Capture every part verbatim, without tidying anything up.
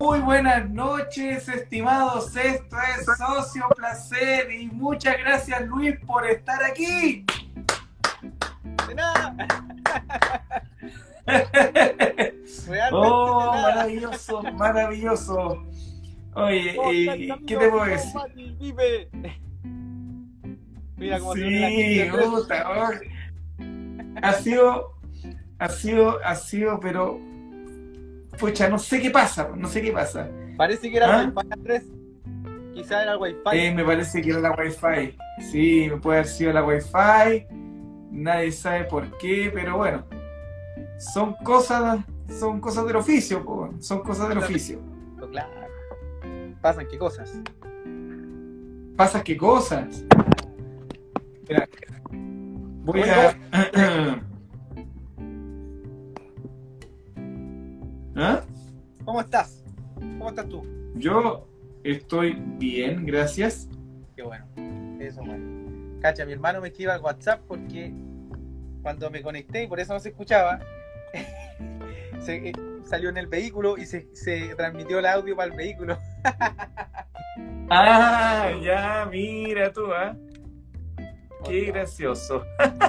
Muy buenas noches, estimados. Esto es Socio Placer y muchas gracias, Luis, por estar aquí. De nada. Realmente Oh, de nada. maravilloso, maravilloso. Oye, ¿Cómo estás, eh, ¿qué amigo? te puedo ¿Cómo decir? Mati? Vive. Mira cómo se une la Sí, gente. Andrés. puta, oh. ha sido, ha sido, ha sido, pero, pucha, no sé qué pasa, no sé qué pasa. Parece que era ¿Ah? el Wi-Fi, Andrés. Quizá era el Wi-Fi. Eh, me parece que era la Wi-Fi. Sí, puede haber sido la Wi-Fi. Nadie sabe por qué, pero bueno, son cosas, son cosas del oficio, po, son cosas del oficio. Claro. Pasan qué cosas. ¿Pasas qué cosas? Mira, voy Oye, a... ¿Ah? ¿Cómo estás? ¿Cómo estás tú? Yo estoy bien, gracias. Qué bueno. Eso, bueno. Cacha, mi hermano me escribe al WhatsApp porque cuando me conecté y por eso no se escuchaba, se, eh, salió en el vehículo y se, se transmitió el audio para el vehículo. Ah, ya, mira tú, ¿ah? Qué gracioso.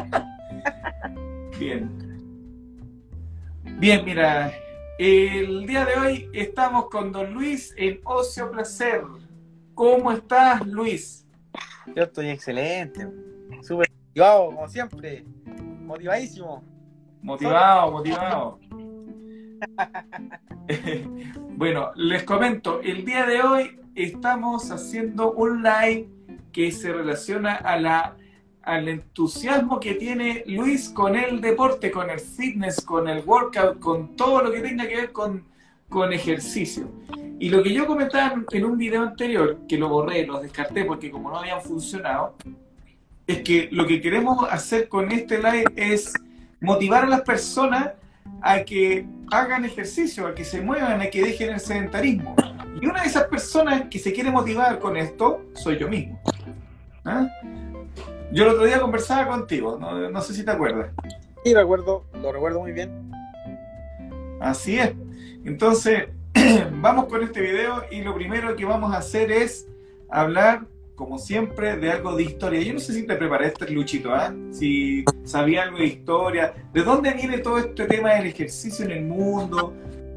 Bien. Bien, mira, el día de hoy estamos con don Luis en Ocio Placer. ¿Cómo estás, Luis? Yo estoy excelente, súper motivado, como siempre, motivadísimo. Motivado, motivado. Bueno, les comento, el día de hoy estamos haciendo un live que se relaciona a la, al entusiasmo que tiene Luis con el deporte, con el fitness, con el workout, con todo lo que tenga que ver con, con ejercicio. Y lo que yo comentaba en un video anterior, que lo borré, lo descarté porque como no habían funcionado, es que lo que queremos hacer con este live es motivar a las personas a que hagan ejercicio, a que se muevan, a que dejen el sedentarismo. Y una de esas personas que se quiere motivar con esto soy yo mismo. ¿Ah? Yo el otro día conversaba contigo, no, no sé si te acuerdas. Sí, recuerdo, lo recuerdo muy bien. Así es. Entonces, vamos con este video y lo primero que vamos a hacer es hablar, como siempre, de algo de historia. Yo no sé si te preparaste, Luchito, ¿ah? ¿eh? Si sabía algo de historia. ¿De dónde viene todo este tema del ejercicio en el mundo?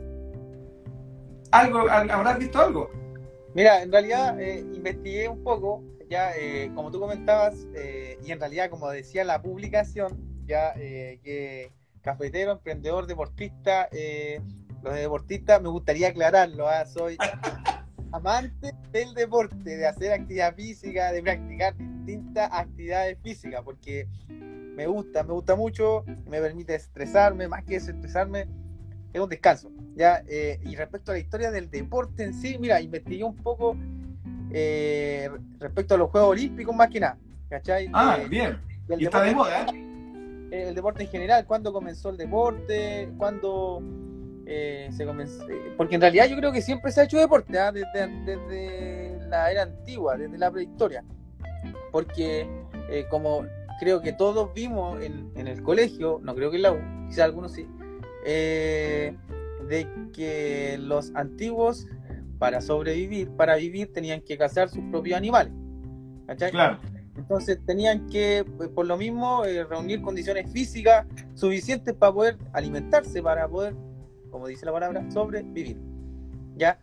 ¿Algo, ¿Habrás visto algo? Mira, en realidad eh, investigué un poco, ya eh, como tú comentabas, eh, y en realidad como decía la publicación, ya eh, que cafetero, emprendedor, deportista, eh, los deportistas, me gustaría aclararlo, ¿eh? Soy amante del deporte, de hacer actividad física, de practicar distintas actividades físicas, porque me gusta, me gusta mucho, me permite estresarme, más que desestresarme, es un descanso, ¿ya? Eh, y respecto a la historia del deporte en sí, mira, investigué un poco eh, respecto a los Juegos Olímpicos, más que nada, ¿cachai? Ah, eh, bien, y está de deporte, moda, ¿eh? El deporte en general, ¿cuándo comenzó el deporte? ¿Cuándo eh, se comenzó? Porque en realidad yo creo que siempre se ha hecho deporte, ¿eh? desde, desde la era antigua, desde la prehistoria, porque eh, como creo que todos vimos en, en el colegio, no creo que en la U, quizás algunos sí, eh, de que los antiguos para sobrevivir, para vivir, tenían que cazar sus propios animales, ¿cachai? Claro. Entonces tenían que, por lo mismo, eh, reunir condiciones físicas suficientes para poder alimentarse, para poder, como dice la palabra, sobrevivir, ¿ya?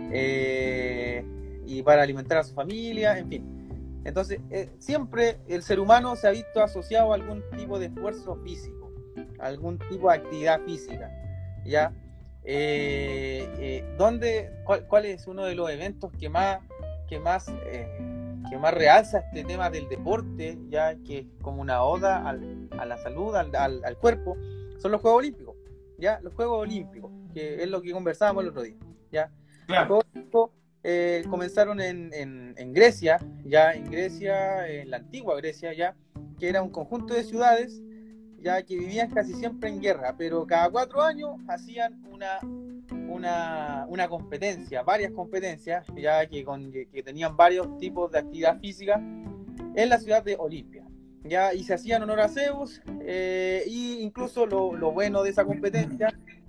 Eh, y para alimentar a su familia, en fin. Entonces, eh, siempre el ser humano se ha visto asociado a algún tipo de esfuerzo físico, a algún tipo de actividad física, ¿ya? Eh, eh, ¿dónde, cuál, ¿Cuál es uno de los eventos que más, que más, eh, que más realza este tema del deporte, ya que es como una oda al, a la salud, al, al, al cuerpo? Son los Juegos Olímpicos, ¿ya? Los Juegos Olímpicos, que es lo que conversábamos el otro día, ¿ya? Claro. Los Juegos Olímpicos eh, comenzaron en, en, en Grecia, ya en Grecia, en la antigua Grecia, ya, que era un conjunto de ciudades, ya que vivían casi siempre en guerra, pero cada cuatro años hacían una, una, una competencia, varias competencias, ya que, con, que tenían varios tipos de actividad física en la ciudad de Olimpia, ya, y se hacían honor a Zeus, eh, y incluso lo, lo bueno de esa competencia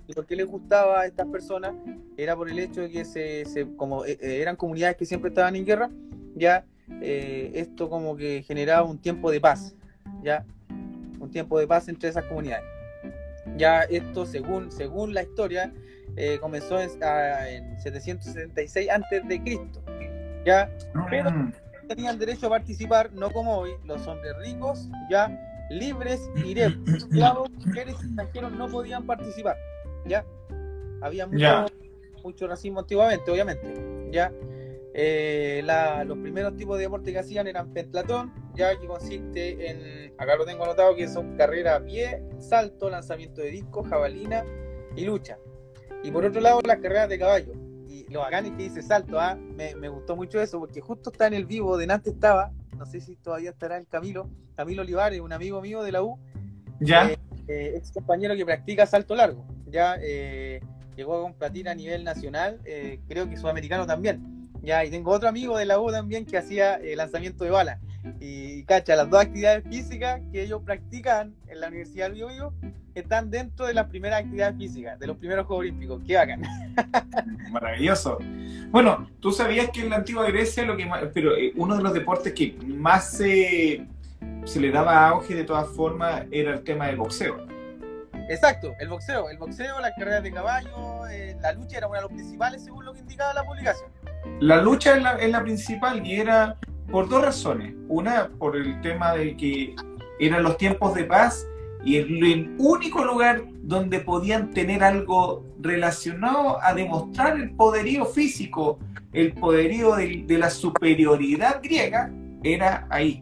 ¿Y por qué les gustaba a estas personas? Era por el hecho de que se, se como eh, eran comunidades que siempre estaban en guerra, ya eh, esto como que generaba un tiempo de paz, ya un tiempo de paz entre esas comunidades. Ya esto, según, según la historia, eh, comenzó en, a, en setecientos setenta y seis antes de Cristo, ya, pero tenían derecho a participar, no como hoy, los hombres ricos, ya libres y libres, esclavos, mujeres y extranjeros no podían participar, ya, había mucho, Ya. mucho racismo antiguamente, obviamente, ya. Eh, la, los primeros tipos de deporte que hacían eran pentathlón, ya, que consiste en, acá lo tengo anotado, que son carrera a pie, salto, lanzamiento de disco, jabalina y lucha. Y por otro lado, las carreras de caballo. Y lo bacán es que dice salto, ¿ah? me, me gustó mucho eso, porque justo está en el vivo, delante estaba, no sé si todavía estará el Camilo, Camilo Olivares, un amigo mío de la U, ¿Ya? eh, eh, ex compañero que practica salto largo, ya eh, llegó a competir a nivel nacional, eh, creo que sudamericano también. Ya, y tengo otro amigo de la U también que hacía eh, lanzamiento de bala. Y, y cacha, las dos actividades físicas que ellos practican en la Universidad del Biobío están dentro de las primeras actividades físicas, de los primeros Juegos Olímpicos. ¡Qué bacán! Maravilloso. Bueno, tú sabías que en la antigua Grecia, lo que más, pero eh, uno de los deportes que más se, se le daba auge de todas formas era el tema del boxeo. Exacto, el boxeo. El boxeo, las carreras de caballo, eh, la lucha era uno de los principales según lo que indicaba la publicación. La lucha es la, es la principal y era por dos razones. Una, por el tema de que eran los tiempos de paz y el, el único lugar donde podían tener algo relacionado a demostrar el poderío físico, el poderío de, de la superioridad griega, era ahí.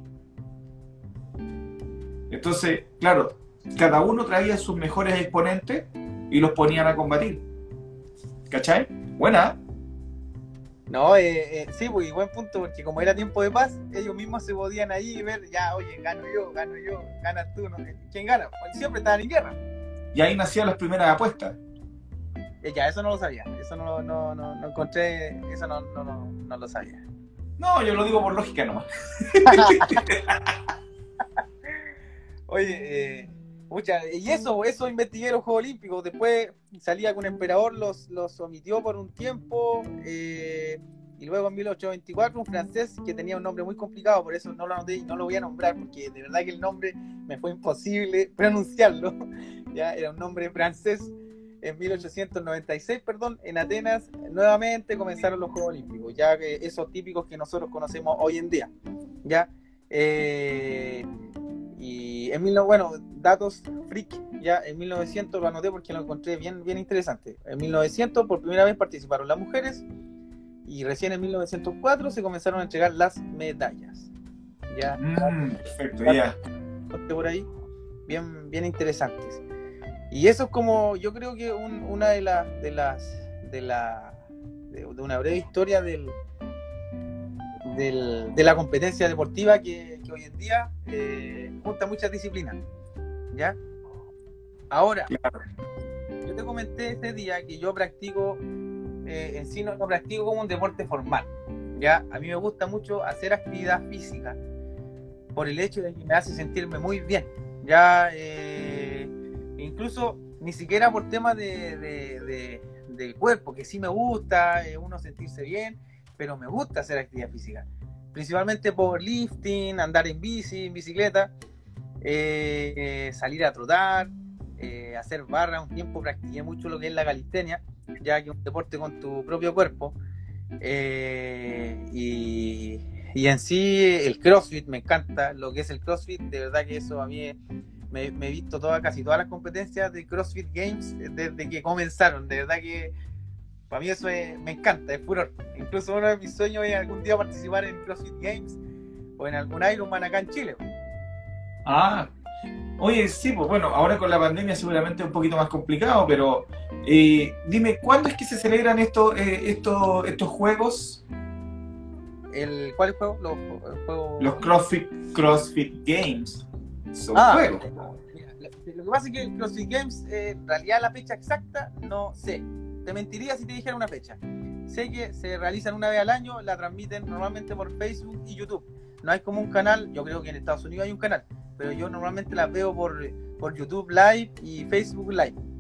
Entonces, claro, cada uno traía sus mejores exponentes y los ponían a combatir. ¿Cachai? Buena. No, eh, eh, sí, pues, y buen punto, porque como era tiempo de paz, ellos mismos se podían ahí ver, ya, oye, gano yo, gano yo, ganas tú, ¿no? ¿Quién gana? Porque siempre estaban en guerra. Y ahí nacían las primeras apuestas. Eh, ya, eso no lo sabía, eso no, no, no, no encontré, eso no, no, no, no lo sabía. No, yo lo digo por lógica nomás. Oye, eh, mucha, y eso, eso investigué los Juegos Olímpicos, después salía con Emperador, los, los omitió por un tiempo, eh, y luego en mil ochocientos veinticuatro un francés que tenía un nombre muy complicado, por eso no lo anoté y no lo voy a nombrar, porque de verdad que el nombre me fue imposible pronunciarlo, ya era un nombre francés. En mil ochocientos noventa y seis, perdón, en Atenas nuevamente comenzaron los Juegos Olímpicos, ya que esos típicos que nosotros conocemos hoy en día, ya. Eh, y en mil, bueno, datos freak, ya en mil novecientos lo anoté porque lo encontré bien, bien interesante. En mil novecientos por primera vez participaron las mujeres y recién en mil novecientos cuatro se comenzaron a entregar las medallas. Ya, mm, perfecto, ya. Por ahí, bien, bien interesantes. Y eso es como, yo creo que un, una de las, de las, de la, de, de una breve historia del, del, de la competencia deportiva que, que hoy en día eh, junta muchas disciplinas, ¿ya? Ahora, Claro. yo te comenté ese día que yo practico, eh, en sí no lo practico como un deporte formal, ¿ya? A mí me gusta mucho hacer actividad física por el hecho de que me hace sentirme muy bien, ya, eh, incluso ni siquiera por temas de, de, de, de cuerpo, que sí me gusta eh, uno sentirse bien, pero me gusta hacer actividad física, principalmente por lifting, andar en bici, en bicicleta, eh, eh, salir a trotar, eh, hacer barra. Un tiempo practiqué mucho lo que es la calistenia, ya que es un deporte con tu propio cuerpo, eh, y, y en sí el CrossFit me encanta, lo que es el CrossFit, de verdad que eso a mí es, Me, me he visto toda, casi todas las competencias de CrossFit Games desde que comenzaron. De verdad que para mí eso es, me encanta, es furor. Incluso uno de mis sueños es algún día participar en CrossFit Games o en algún Ironman acá en Chile. Ah, oye, sí, pues bueno, ahora con la pandemia seguramente es un poquito más complicado, pero eh, dime, ¿cuándo es que se celebran estos, eh, estos, estos juegos? El, ¿Cuál es el juego? Los, el juego... Los CrossFit, CrossFit Games. Son ah, juegos. Mira, lo, lo que pasa es que el CrossFit Games, eh, en realidad la fecha exacta no sé. Te mentiría si te dijera una fecha. Sé que se realizan una vez al año, la transmiten normalmente por Facebook y YouTube. No hay como un canal, yo creo que en Estados Unidos hay un canal, pero yo normalmente las veo por, por YouTube Live y Facebook Live.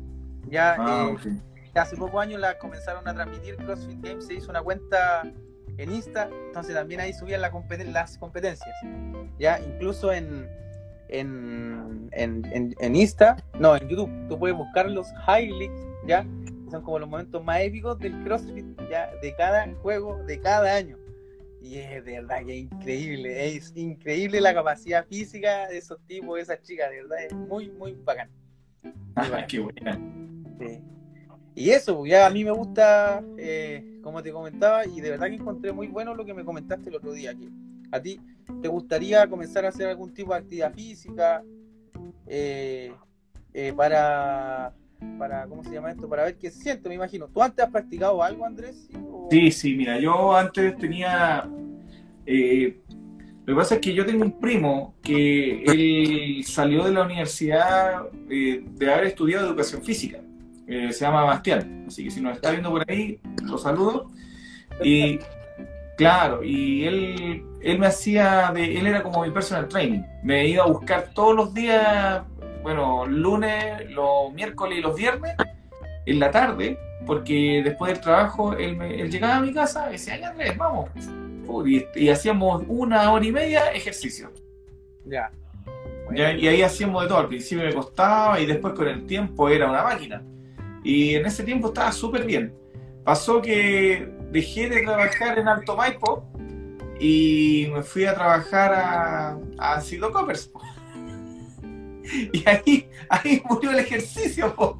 Ya Ah, eh, ok. hace pocos años la comenzaron a transmitir CrossFit Games, se hizo una cuenta en Insta, entonces también ahí subían la competen- las competencias. Ya incluso en, en, en, en, en Insta, no, en YouTube, tú puedes buscar los highlights, ya, que son como los momentos más épicos del CrossFit, ya, de cada juego, de cada año. Y es de verdad que es increíble, es increíble la capacidad física de esos tipos, de esas chicas, de verdad, es muy, muy bacán. Muy Ah, bacán. qué buena. Sí. Y eso, pues, ya a mí me gusta, eh, como te comentaba, y de verdad que encontré muy bueno lo que me comentaste el otro día, que a ti te gustaría comenzar a hacer algún tipo de actividad física eh, eh, para, para, ¿cómo se llama esto? Para ver qué se siente, me imagino. ¿Tú antes has practicado algo, Andrés? ¿Sí? ¿O... Sí, sí, mira, yo antes tenía... eh, lo que pasa es que yo tengo un primo que él salió de la universidad eh, de haber estudiado educación física. Eh, se llama Bastián, así que si nos está viendo por ahí, lo saludo. Y claro, y él, él me hacía, de, él era como mi personal training. Me iba a buscar todos los días, bueno, lunes, los miércoles y los viernes, en la tarde, porque después del trabajo él, me- él llegaba a mi casa y decía, ya Andrés, vamos. Uy, Y, y hacíamos una hora y media ejercicio. Ya, ¿Ya? buena. Y ahí hacíamos de todo. Al principio me costaba y después con el tiempo era una máquina. Y en ese tiempo estaba súper bien. Pasó que dejé de trabajar en Alto Maipo y me fui a trabajar a, a Sido Coppers. Po. Y ahí, ahí murió el ejercicio, po.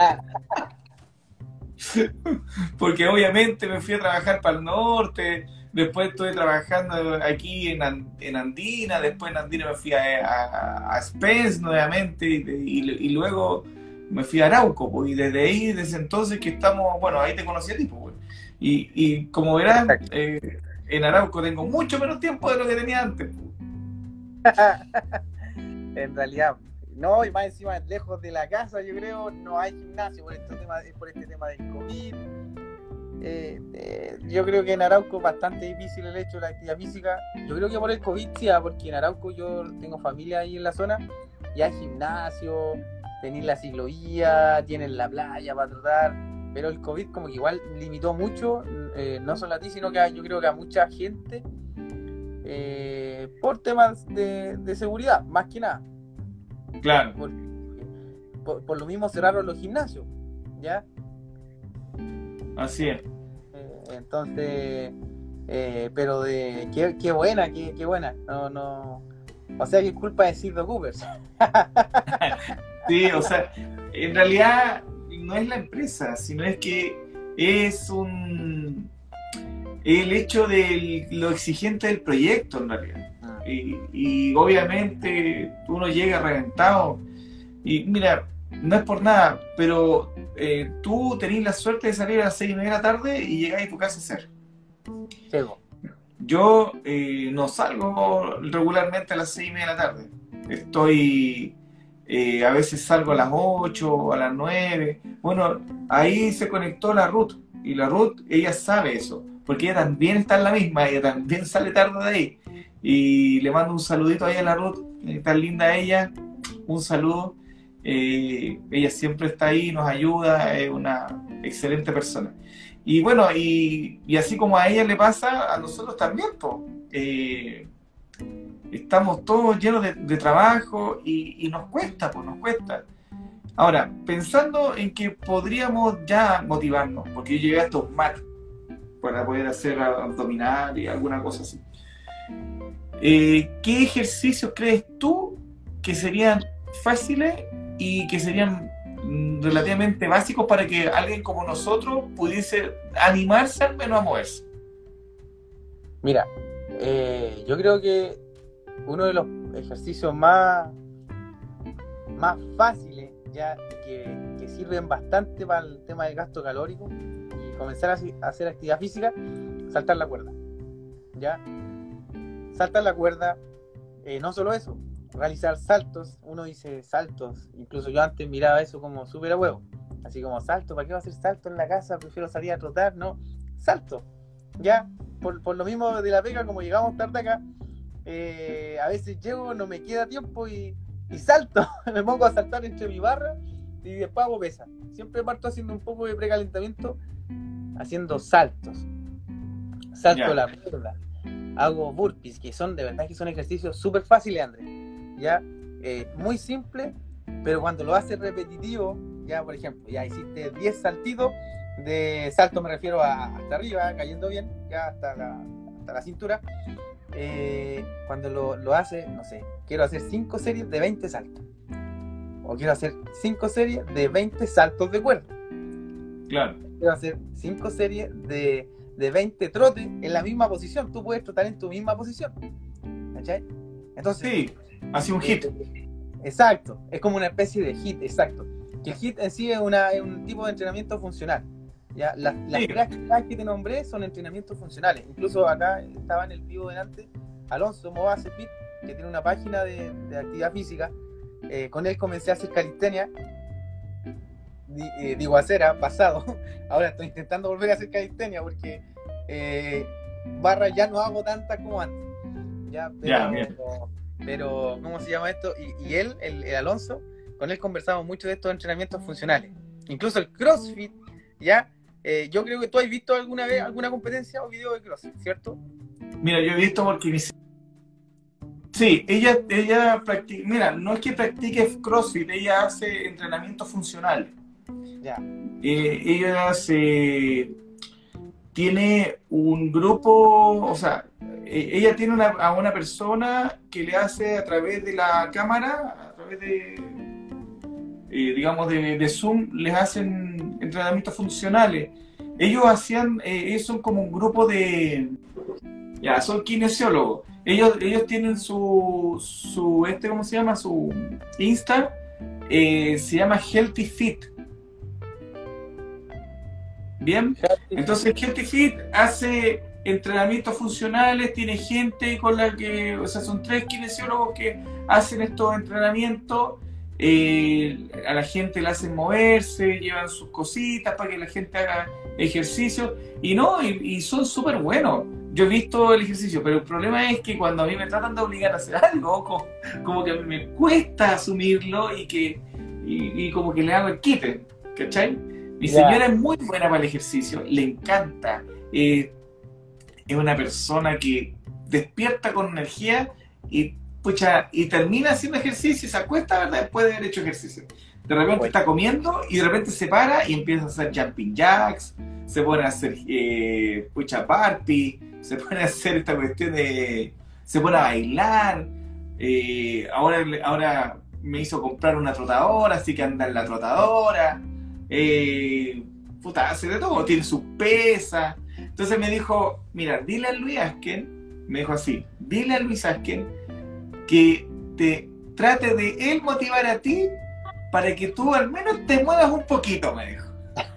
Porque obviamente me fui a trabajar para el norte, después estuve trabajando aquí en, An- en Andina, después en Andina me fui a, a, a Spence nuevamente y, y- y luego me fui a Arauco, pues, y desde ahí, desde entonces que estamos, bueno, ahí te conocí a ti, pues, güey. y, y como verán, Exacto. eh, en Arauco tengo mucho menos tiempo de lo que tenía antes. Pues. En realidad, no, y más encima, lejos de la casa, yo creo, no hay gimnasio por este tema, por este tema del COVID. Eh, eh, yo creo que en Arauco es bastante difícil el hecho de la actividad física. Yo creo que por el COVID sí, ah, porque en Arauco yo tengo familia ahí en la zona y hay gimnasio, tenéis la ciclovía, tienen la playa para trotar, pero el COVID como que igual limitó mucho, eh, no solo a ti, sino que a- yo creo que a mucha gente eh, por temas de, de seguridad, más que nada. Claro, Por, por, por lo mismo cerraron los gimnasios, ¿ya? así es. Eh, entonces, eh, pero de qué, qué buena, qué, qué buena. No, no. O sea que es culpa de Sir Coopers. Sí, o sea, en realidad no es la empresa, sino es que es un el hecho de lo exigente del proyecto en realidad. Y, y obviamente uno llega reventado. Y mira, no es por nada, pero eh, tú tenés la suerte de salir a las seis y media de la tarde y llegáis a tu casa a hacer. Chego. Yo eh, no salgo regularmente a las seis y media de la tarde. Estoy, eh, a veces salgo a las ocho, a las nueve. Bueno, ahí se conectó la Ruth. Y la Ruth, ella sabe eso. Porque ella también está en la misma. Ella también sale tarde de ahí. Y le mando un saludito ahí a la Ruth. eh, Tan linda ella. Un saludo. Eh, ella siempre está ahí, nos ayuda. Es una excelente persona. Y bueno, y, y así como a ella le pasa, a nosotros también, po. Eh, estamos todos llenos de, de trabajo y, y nos cuesta, pues nos cuesta. Ahora, pensando en que podríamos ya motivarnos, porque yo llegué a estos mats para poder hacer abdominal y alguna cosa así. Eh, ¿Qué ejercicios crees tú que serían fáciles y que serían mm, relativamente básicos para que alguien como nosotros pudiese animarse al menos a moverse? Mira, eh, yo creo que uno de los ejercicios más, más fáciles ya que, que sirven bastante para el tema del gasto calórico y comenzar a, a hacer actividad física, saltar la cuerda. ¿Ya? Saltar la cuerda, eh, no solo eso, realizar saltos. Uno dice saltos, incluso yo antes miraba eso como súper a huevo, así como salto, ¿para qué va a hacer salto en la casa? Prefiero salir a trotar, no, salto, ya, por, por lo mismo de la pega, como llegamos tarde acá, eh, a veces llego, no me queda tiempo y, y salto, me pongo a saltar entre mi barra y después hago pesas. Siempre parto haciendo un poco de precalentamiento, haciendo saltos. Salto Ya. la cuerda. Hago burpees, que son, de verdad que son ejercicios súper fáciles, Andrés. Ya, eh, muy simple, pero cuando lo haces repetitivo, ya por ejemplo, ya hiciste diez saltitos, de salto me refiero a hasta arriba, cayendo bien, ya hasta la, hasta la cintura. Eh, cuando lo, lo haces, no sé, quiero hacer cinco series de veinte saltos. O quiero hacer cinco series de veinte saltos de cuerda. Claro. Quiero hacer cinco series de, de veinte trotes en la misma posición. Tú puedes trotar en tu misma posición. ¿Cachai? Entonces, Sí, así un hit. Eh, exacto, es como una especie de hit, exacto. Que el hit en sí es, una, es un tipo de entrenamiento funcional. ¿Ya? Las, las Sí. prácticas que te nombré son entrenamientos funcionales. Incluso acá estaba en el vivo delante Alonso Movase Fit, que tiene una página de, de actividad física. Eh, con él comencé a hacer calistenia. Di- eh, digo, hacer, ha pasado. Ahora estoy intentando volver a hacer calistenia porque eh, barra ya no hago tantas como antes. Ya, pero, Ya, bien. pero ¿cómo se llama esto? Y, y él, el, el Alonso, con él conversamos mucho de estos entrenamientos funcionales. Incluso el CrossFit, ¿ya? Eh, yo creo que tú has visto alguna vez alguna competencia o video de CrossFit, ¿cierto? Mira, yo he visto porque mi... Sí, ella, ella practica, mira, no es que practique CrossFit, ella hace entrenamiento funcional. Ya. Eh, ella se tiene un grupo, o sea, eh, ella tiene una, a una persona que le hace a través de la cámara, a través de, eh, digamos, de, de Zoom, les hacen entrenamientos funcionales. Ellos hacían, eh, ellos son como un grupo de, ya, son kinesiólogos. Ellos, ellos tienen su, su, este, ¿cómo se llama? Su Insta, eh, se llama Healthy Fit. Bien, entonces Healthy Fit hace entrenamientos funcionales, tiene gente con la que, o sea, son tres kinesiólogos que hacen estos entrenamientos, eh, a la gente le hacen moverse, llevan sus cositas para que la gente haga ejercicio, y no, y, y son súper buenos. Yo he visto el ejercicio, pero el problema es que cuando a mí me tratan de obligar a hacer algo, como, como que a mí me cuesta asumirlo y que y, y como que le hago el quite, ¿cachai? Mi Ya. señora es muy buena para el ejercicio, le encanta. Eh, es una persona que despierta con energía y, pucha, y termina haciendo ejercicio y se acuesta, ¿verdad? Después de haber hecho ejercicio. De repente Bueno. está comiendo y de repente se para y empieza a hacer jumping jacks, se pone a hacer eh, pucha party, se pone a hacer esta cuestión de... se pone a bailar. Eh, ahora, ahora me hizo comprar una trotadora, así que anda en la trotadora. Eh, puta, hace de todo, tiene sus pesas. Entonces me dijo, mira, dile a Luis Asken, me dijo así, dile a Luis Asken que te trate de él motivar a ti para que tú al menos te muevas un poquito, me dijo.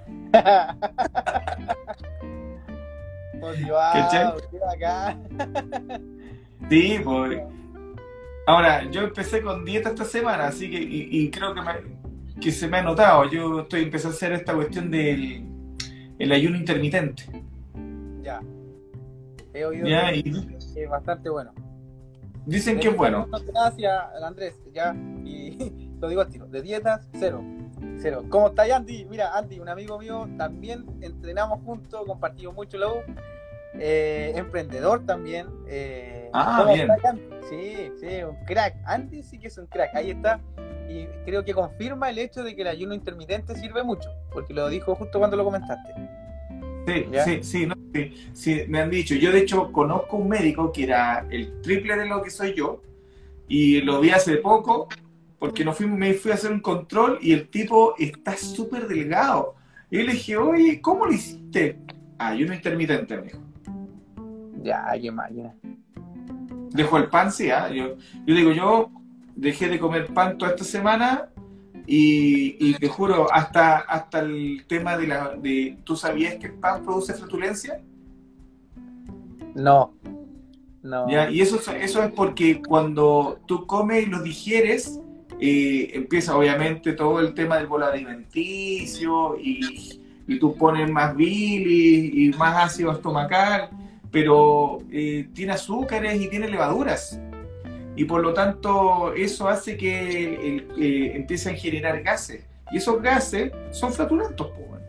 Motivado, qué bacán. Sí, pues. Ahora, yo empecé con dieta esta semana, así que, y, y creo que, me, que se me ha notado. Yo estoy empezando a hacer esta cuestión del el ayuno intermitente. Ya. He oído Ya, que y es bastante bueno. dicen De que es bueno. Gracias, Andrés, ya, y lo digo al tiro, de dietas, cero, cero. ¿Cómo está Andy? Mira, Andy, un amigo mío, también entrenamos juntos, compartimos mucho la U, eh, emprendedor también. Eh, Ah, ¿cómo bien. está, Andy? Sí, sí, un crack. Andy sí que es un crack, ahí está. Y creo que confirma el hecho de que el ayuno intermitente sirve mucho, porque lo dijo justo cuando lo comentaste. Sí, ¿Ya? sí, sí, no, sí, sí, me han dicho. Yo de hecho conozco un médico que era el triple de lo que soy yo y lo vi hace poco porque no fui, me fui a hacer un control y el tipo está súper delgado. Y yo le dije, oye, ¿cómo lo hiciste? Ayuno intermitente, me dijo. Ya, qué máquina. Dejó el pan, sí, ¿ah? Yo, yo digo, yo dejé de comer pan toda esta semana y, y te juro, hasta, hasta el tema de la... De, ¿tú sabías que el pan produce flatulencia? No, no. ¿Ya? Y eso, eso es porque cuando tú comes y lo digieres, eh, empieza obviamente todo el tema del bolo alimenticio y, y tú pones más bilis y más ácido estomacal, pero eh, tiene azúcares y tiene levaduras. Y por lo tanto eso hace que el, eh, empiecen a generar gases. Y esos gases son flatulentos, po, weón.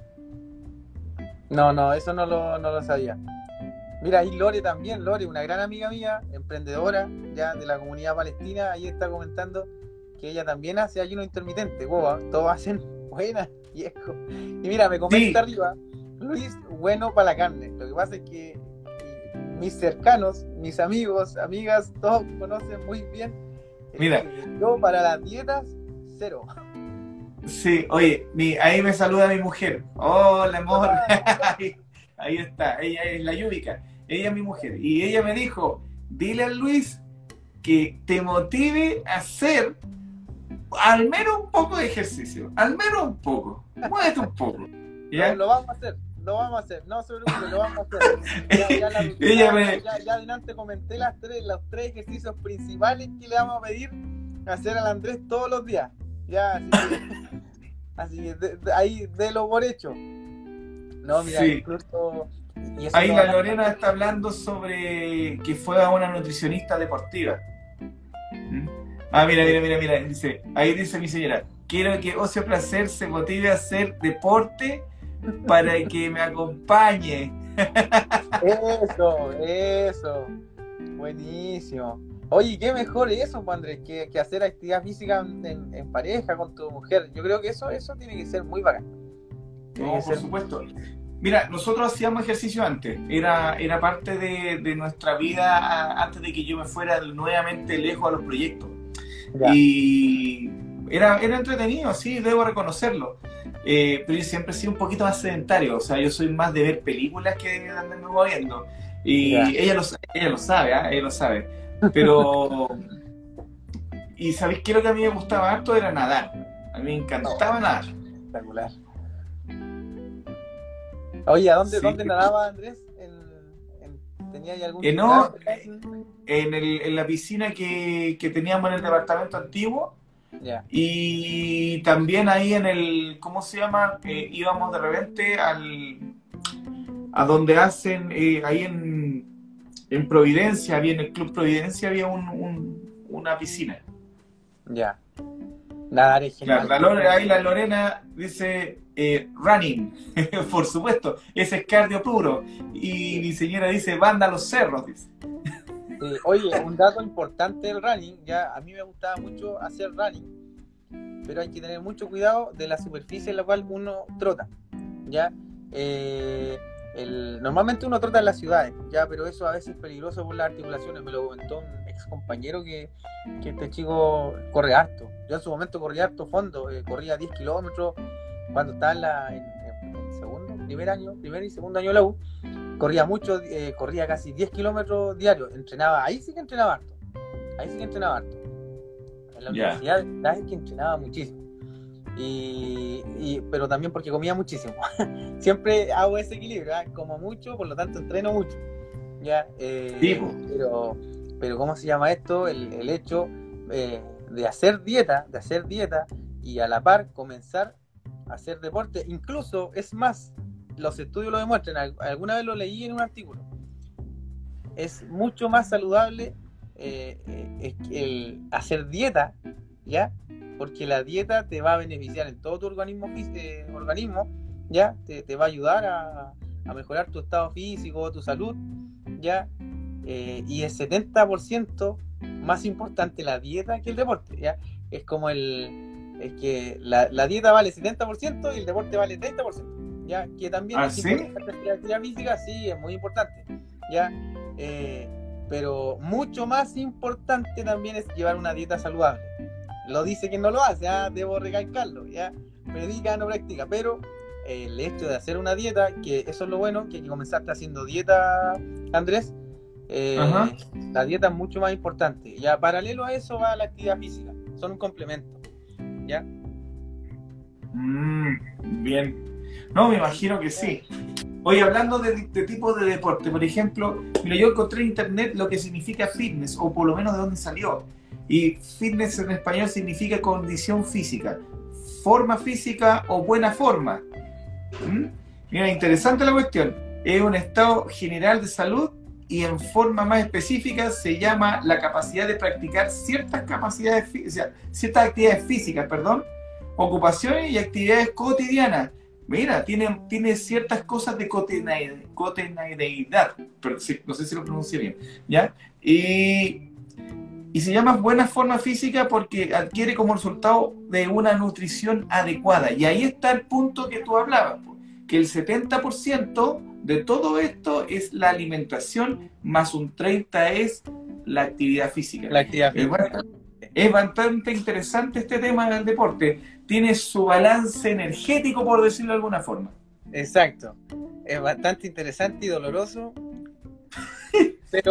No, no, eso no lo, no lo sabía. Mira, ahí Lore también, Lore, una gran amiga mía, emprendedora ya de la comunidad palestina, ahí está comentando que ella también hace ayuno intermitente. Wow, todos hacen buena, viejo. Y mira, me comenta Sí. arriba, Luis, bueno para la carne. Lo que pasa es que mis cercanos, mis amigos, amigas, todos conocen muy bien. Mira. Yo para las dietas, cero. Sí, oye, mi, ahí me saluda mi mujer. Hola, amor. ahí, ahí está, ella es la Yúbica. Ella es mi mujer. Y ella me dijo, dile a Luis que te motive a hacer al menos un poco de ejercicio. Al menos un poco. Muévete un poco. ¿Ya? Lo, lo vamos a hacer, lo vamos a hacer. No se preocupe, lo vamos a hacer. Ya, ya, la, ella ya, me... ya, ya adelante comenté las tres, los tres ejercicios principales que le vamos a pedir hacer al Andrés todos los días. Ya, así que, así que de, de, ahí délo por hecho. No, mira, Sí. incluso... y eso Ahí lo la vamos a Lorena hacer. está hablando sobre que fue a una nutricionista deportiva. ¿Mm? Ah, mira, mira, mira, mira. Dice, ahí dice mi señora, quiero que Ocio Placer se motive a hacer deporte para que me acompañe. Eso, eso. Buenísimo. Oye, qué mejor eso, pues, Andrés, que, que hacer actividad física en, en pareja con tu mujer. Yo creo que eso, eso tiene que ser muy bacán. Tiene No, que por ser... supuesto. Mira, nosotros hacíamos ejercicio antes, era, era parte de, de nuestra vida a- antes de que yo me fuera nuevamente lejos a los proyectos. Ya. Y era, era entretenido, sí, debo reconocerlo. Eh, pero yo siempre he sido un poquito más sedentario, o sea, yo soy más de ver películas que de andarme moviendo. Y Ya. ella lo, ella lo sabe, ¿eh? Ella lo sabe. Pero... y ¿sabéis qué? Lo que a mí me gustaba harto era nadar. A mí me encantaba nadar. Espectacular. Oye, ¿a dónde, Sí. dónde nadaba Andrés? ¿En, en, ¿Tenía ahí algún Eh, no, lugar? en, el, en la piscina que, que teníamos en el departamento antiguo. Ya. Y también ahí en el, ¿cómo se llama? Eh, íbamos de repente al, a donde hacen, eh, ahí en, en Providencia, había en el Club Providencia, había un, un- una piscina. Ya. Nadar es genial. Claro, la Lore- ahí la Lorena dice eh, running, por supuesto, ese es cardio puro. Y mi señora dice, banda a los cerros, dice. Sí, oye, un dato importante del running, ya a mí me gustaba mucho hacer running, pero hay que tener mucho cuidado de la superficie en la cual uno trota, ya. Eh, el, normalmente uno trota en las ciudades, ya, pero eso a veces es peligroso por las articulaciones. Me lo comentó un ex compañero que, que este chico corre harto. Yo en su momento corría harto fondo, eh, corría diez kilómetros cuando estaba en, la, en, en- en segundo, primer año, primer y segundo año de la U. Corría mucho, eh, corría casi diez kilómetros diarios, entrenaba, ahí sí que entrenaba harto, ahí sí que entrenaba harto. En la Ya. universidad, la verdad es que entrenaba muchísimo. Y, y- pero también porque comía muchísimo. Siempre hago ese equilibrio, ¿eh? Como mucho, por lo tanto entreno mucho. ¿Ya? Eh, Sí, po. pero, pero ¿cómo se llama esto? El, el hecho eh, de hacer dieta, de hacer dieta y a la par comenzar a hacer deporte. Incluso, es más, los estudios lo demuestran, al- alguna vez lo leí en un artículo. Es mucho más saludable eh, eh, el hacer dieta, ¿ya? Porque la dieta te va a beneficiar en todo tu organismo, fí- eh, organismo ¿ya? Te, te va a ayudar a, a mejorar tu estado físico, tu salud, ¿ya? Eh, y es setenta por ciento más importante la dieta que el deporte, ¿ya? Es como el... es que la, la dieta vale setenta por ciento y el deporte vale treinta por ciento, ¿ya? Que también ¿Ah, es sí? importante la actividad física, sí, es muy importante, ¿ya? Eh, pero mucho más importante también es llevar una dieta saludable. Lo dice quien no lo hace, ¿ah? Debo recalcarlo, ¿ya? Predica, no practica, pero eh, el hecho de hacer una dieta, que eso es lo bueno, que comenzaste haciendo dieta, Andrés, eh, Ajá. la dieta es mucho más importante. Ya paralelo a eso va la actividad física, son un complemento, ¿ya? Mm, bien. No, me imagino que sí. Oye, hablando de, de tipo de deporte, por ejemplo, mira, yo encontré en internet lo que significa fitness, o por lo menos de dónde salió. Y fitness en español significa condición física, forma física o buena forma. ¿Mm? Mira, interesante la cuestión. Es un estado general de salud y en forma más específica se llama la capacidad de practicar ciertas capacidades, fí- o sea, ciertas actividades físicas, perdón, ocupaciones y actividades cotidianas. Mira, tiene, tiene ciertas cosas de cotidianeidad, cotidianeidad, pero sí, no sé si lo pronuncié bien, ¿ya? Y, y se llama buena forma física porque adquiere como resultado de una nutrición adecuada. Y ahí está el punto que tú hablabas, que el setenta por ciento de todo esto es la alimentación, más un treinta por ciento es la actividad física. La actividad Es física. bastante, es bastante interesante este tema del deporte. Tiene su balance energético, por decirlo de alguna forma. Exacto. Es bastante interesante y doloroso, pero,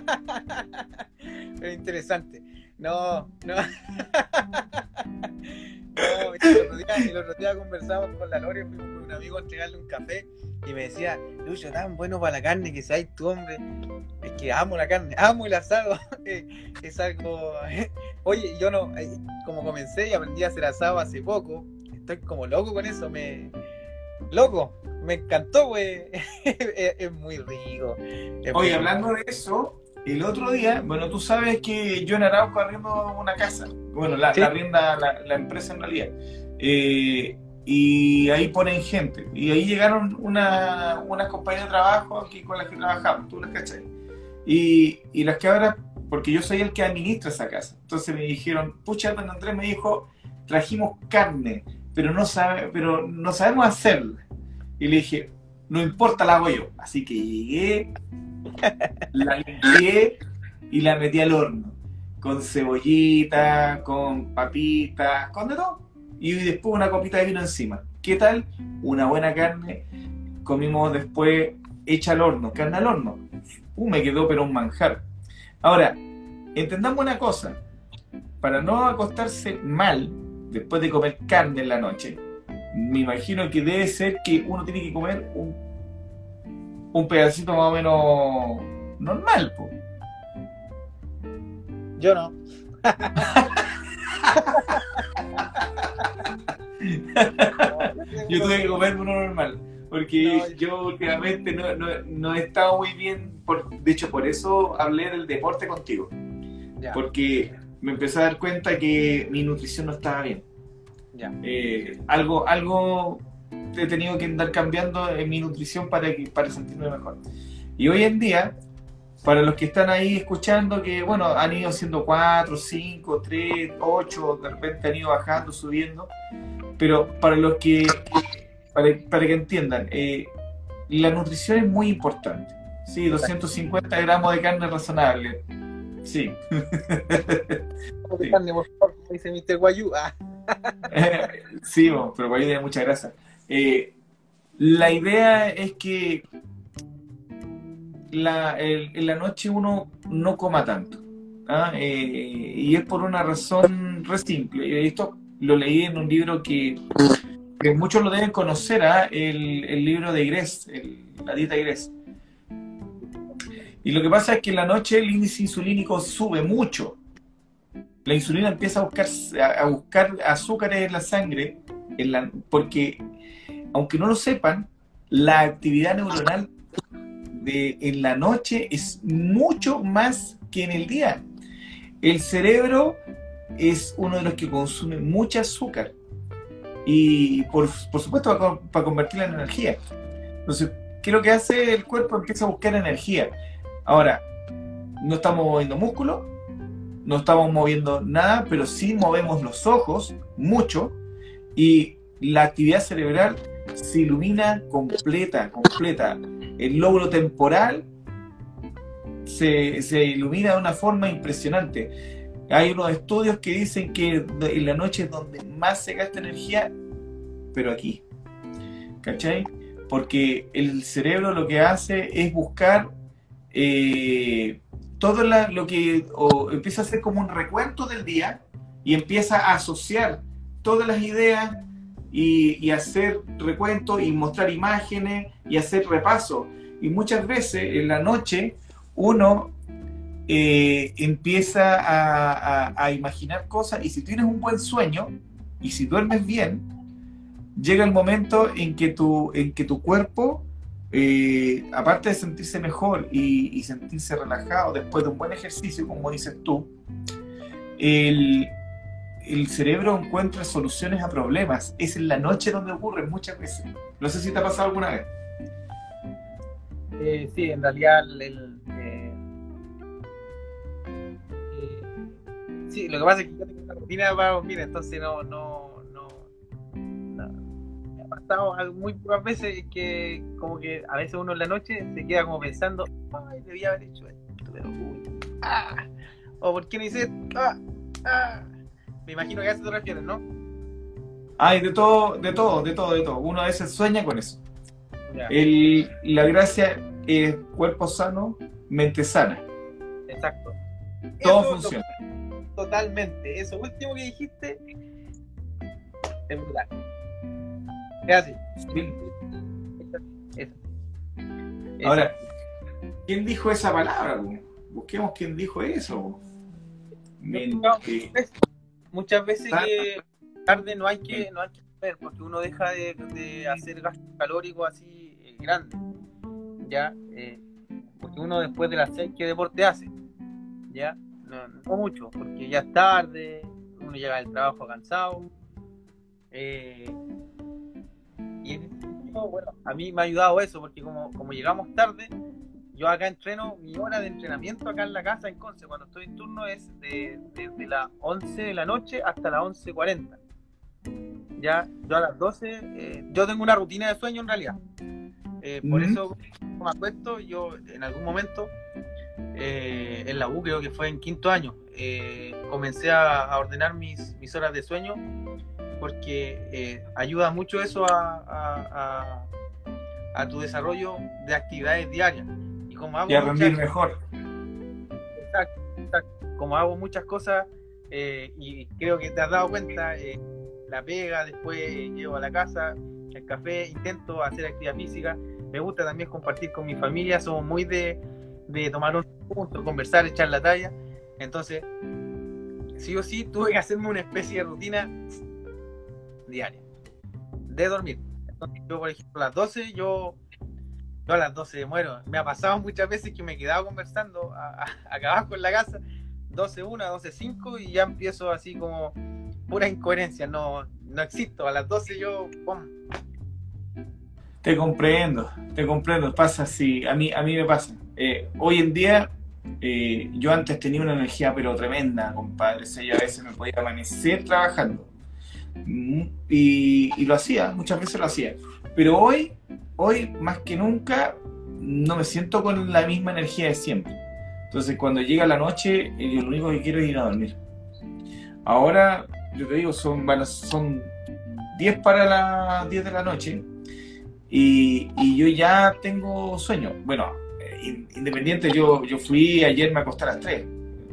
pero interesante. No, no. No, el otro día, el otro día conversamos con la Lore, fuimos con un amigo a entregarle un café y me decía, Lucho, tan bueno para la carne que seas tú, hombre. Es que amo la carne, amo el asado. Es algo... Oye, yo no, como comencé y aprendí a hacer asado hace poco, estoy como loco con eso, me... Loco, me encantó, güey. Es, es muy rico. Es Oye, muy hablando de eso, el otro día, bueno, tú sabes que yo en Arauco arriendo una casa. Bueno, la, ¿Sí? la arrienda la, la empresa en realidad. Eh, y ahí ponen gente. Y ahí llegaron una, unas compañías de trabajo aquí con las que trabajamos, tú las cachai. Y, y las cabras, porque yo soy el que administra esa casa. Entonces me dijeron, pucha, don Andrés me dijo, trajimos carne, pero no, sabe, pero no sabemos hacerla. Y le dije, no importa, la hago yo. Así que llegué, la limpié y la metí al horno. Con cebollita, con papitas, con de todo. Y después una copita de vino encima. ¿Qué tal? Una buena carne. Comimos después hecha al horno, carne al horno. Uh, me quedó pero un manjar. Ahora, entendamos una cosa. Para no acostarse mal después de comer carne en la noche, me imagino que debe ser que uno tiene que comer un, un pedacito más o menos normal, po. Yo no. Yo tuve que comer uno normal, porque No, yo últimamente no, no, no he estado muy bien, por, de hecho por eso hablé del deporte contigo, ya, porque me empecé a dar cuenta que mi nutrición no estaba bien. ya. Eh, algo, algo he tenido que andar cambiando en mi nutrición para, que, para sentirme mejor. Y hoy en día, para los que están ahí escuchando, que bueno, han ido siendo cuatro, cinco, tres, ocho, de repente han ido bajando, subiendo, pero para los que, para, para que entiendan, eh, la nutrición es muy importante. Sí, doscientos cincuenta gramos de carne razonable. Sí. Sí. Carne, por favor, como dice mister Guayú. Ah. Sí, bueno, pero ahí tiene mucha grasa. Eh, la idea es que la, el, en la noche uno no coma tanto. ¿Ah? Eh, y es por una razón re simple. Esto lo leí en un libro que, que muchos lo deben conocer, ¿ah? el, el libro de Igres, el, la dieta Igres. Y lo que pasa es que en la noche el índice insulínico sube mucho. La insulina empieza a buscar, a buscar azúcares en la sangre, en la, porque, aunque no lo sepan, la actividad neuronal de, en la noche es mucho más que en el día. El cerebro es uno de los que consume mucho azúcar y, por, por supuesto, para, para convertirla en energía. Entonces, ¿qué es lo que hace el cuerpo? Empieza a buscar energía. Ahora, no estamos moviendo músculo, no estamos moviendo nada, pero sí movemos los ojos mucho y la actividad cerebral se ilumina completa, completa. El lóbulo temporal se, se ilumina de una forma impresionante. Hay unos estudios que dicen que en la noche es donde más se gasta energía, pero aquí, ¿cachai? Porque el cerebro lo que hace es buscar eh, todo la, lo que o, empieza a hacer como un recuento del día y empieza a asociar todas las ideas y, y hacer recuento y mostrar imágenes y hacer repaso. Y muchas veces en la noche uno eh, empieza a, a, a imaginar cosas, y si tienes un buen sueño y si duermes bien, llega el momento en que tu, en que tu cuerpo, eh, aparte de sentirse mejor y, y sentirse relajado después de un buen ejercicio, como dices tú, el, el cerebro encuentra soluciones a problemas. Es en la noche donde ocurre muchas veces. No sé si te ha pasado alguna vez. Eh, sí, en realidad el, el, eh, eh, sí, lo que pasa es que yo tengo una rutina para dormir, entonces no, no, no, no. Me ha pasado algo muy pocas veces que como que a veces uno en la noche se queda como pensando, ay, debía haber hecho esto, pero uy, ah, o por qué no hice esto, ah, ah. Me imagino que a eso te refieres, ¿no? Hay de todo, de todo, de todo, de todo. Uno a veces sueña con eso. Ya. El, la gracia es cuerpo sano, mente sana. Exacto. Todo Eso funciona. lo- totalmente. Eso último que dijiste es brutal. Es así. Sí. Eso. Ahora, ¿quién dijo esa palabra? Po? Busquemos quién dijo eso. Po. Mente. Muchas veces que tarde no hay que no hay que comer porque uno deja de, de hacer gasto calórico así eh, grande. Ya, eh, porque uno después de las seis, ¿qué deporte hace? Ya, no, no mucho, porque ya es tarde, uno llega del trabajo cansado. Eh, y en ese sentido, bueno, a mí me ha ayudado eso, porque como, como llegamos tarde, yo acá entreno, mi hora de entrenamiento acá en la casa en Conce, cuando estoy en turno es de, de, de las once de la noche hasta las once cuarenta. Ya, yo a las doce, eh, yo tengo una rutina de sueño en realidad. Eh, por Mm. eso me acuesto, yo en algún momento, eh, en la U, creo que fue en quinto año, eh, comencé a, a ordenar mis, mis horas de sueño, porque eh, ayuda mucho eso a, a, a, a tu desarrollo de actividades diarias. Y como hago Y a muchas, rendir mejor. exacto, exacto, como hago muchas cosas, eh, y creo que te has dado cuenta, eh, la pega, después llego a la casa, el café, intento hacer actividad física, me gusta también compartir con mi familia, somos muy de, de tomar un punto, conversar, echar la talla, entonces sí o sí tuve que hacerme una especie de rutina diaria de dormir. Entonces yo, por ejemplo, a las doce, yo, yo a las doce muero. Me ha pasado muchas veces que me he quedado conversando a, a, acá abajo en la casa, doce una, doce cinco, y ya empiezo así como pura incoherencia, no, no existo. A las doce yo, ¡pum! Te comprendo, te comprendo. Pasa así, a mí, a mí me pasa. Eh, hoy en día, eh, yo antes tenía una energía pero tremenda, compadre. O sea, yo a veces me podía amanecer trabajando. Mm, Y, y lo hacía, muchas veces lo hacía. Pero hoy, hoy más que nunca, no me siento con la misma energía de siempre. Entonces, cuando llega la noche, eh, yo lo único que quiero es ir a dormir. Ahora, yo te digo, son, van a- son diez para las diez de la noche. Y, y yo ya tengo sueño. Bueno, eh, independiente, yo, yo fui ayer, me acosté a las tres.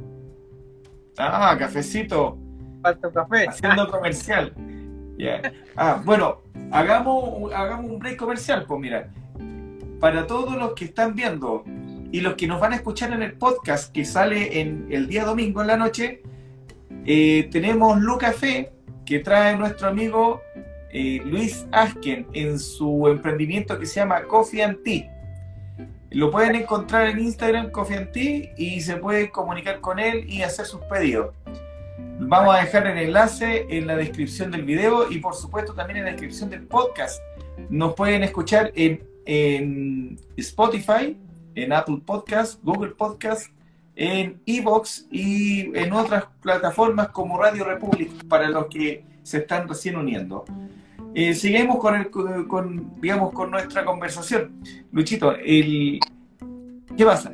Ah, cafecito, Falta un café. haciendo comercial. Ya. Ah, bueno, hagamos, hagamos un break comercial, pues mira. Para todos los que están viendo y los que nos van a escuchar en el podcast que sale en el día domingo en la noche, eh, tenemos Lu Café que trae nuestro amigo eh, Luis Asken en su emprendimiento que se llama Coffee and Tea. Lo pueden encontrar en Instagram, Coffee and Tea, y se pueden comunicar con él y hacer sus pedidos. Vamos a dejar el enlace en la descripción del video y por supuesto también en la descripción del podcast. Nos pueden escuchar en, en Spotify, en Apple Podcast, Google Podcast, en iVoox y en otras plataformas como Radio Republic para los que se están recién uniendo. Eh, seguimos con, el, con, digamos, con nuestra conversación. Luchito, el... ¿qué pasa?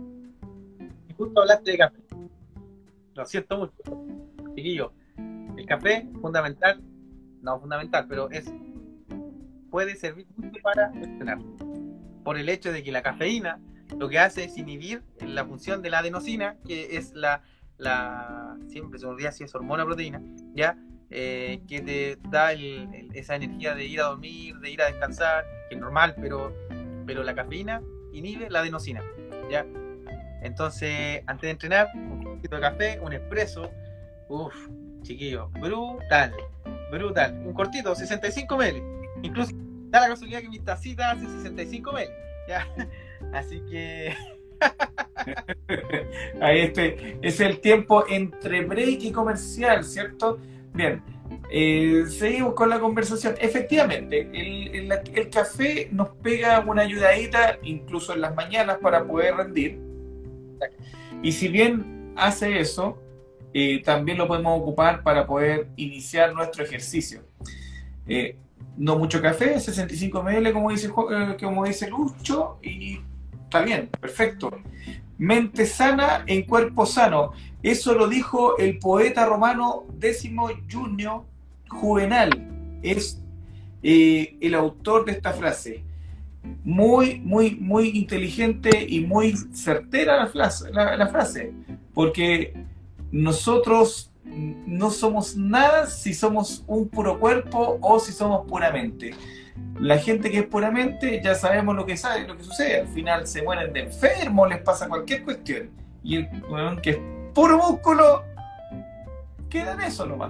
Justo hablaste de café. Lo siento mucho. Chiquillo, el café, fundamental, no fundamental, pero es puede servir mucho para entrenar. Por el hecho de que la cafeína lo que hace es inhibir la función de la adenosina, que es la, la siempre se me olvida si es hormona o proteína, ya, eh, que te da el, el, esa energía de ir a dormir, de ir a descansar, que es normal, pero, pero la cafeína inhibe la adenosina, ya. Entonces, antes de entrenar, un poquito de café, un espresso, uff, chiquillo, brutal, brutal. Un cortito, sesenta y cinco mililitros. Incluso da la casualidad que mi tacita hace sesenta y cinco mililitros. ¿Ya? Así que Ahí este es el tiempo entre break y comercial, ¿cierto? Bien, eh, seguimos con la conversación. Efectivamente, el, el, el café nos pega una ayudadita, incluso en las mañanas, para poder rendir. Y si bien hace eso, eh, también lo podemos ocupar para poder iniciar nuestro ejercicio. Eh, no mucho café, sesenta y cinco mililitros, como dice, eh, como dice Lucho, y está bien, perfecto. Mente sana en cuerpo sano. Eso lo dijo el poeta romano Décimo Junio Juvenal. Es eh, el autor de esta frase. Muy, muy, muy inteligente y muy certera la frase, la, la frase, porque nosotros no somos nada si somos un puro cuerpo o si somos pura mente. La gente que es puramente, ya sabemos lo que sabe, lo que sucede. Al final se mueren de enfermos, les pasa cualquier cuestión. Y el bueno, que es puro músculo, queda en eso nomás.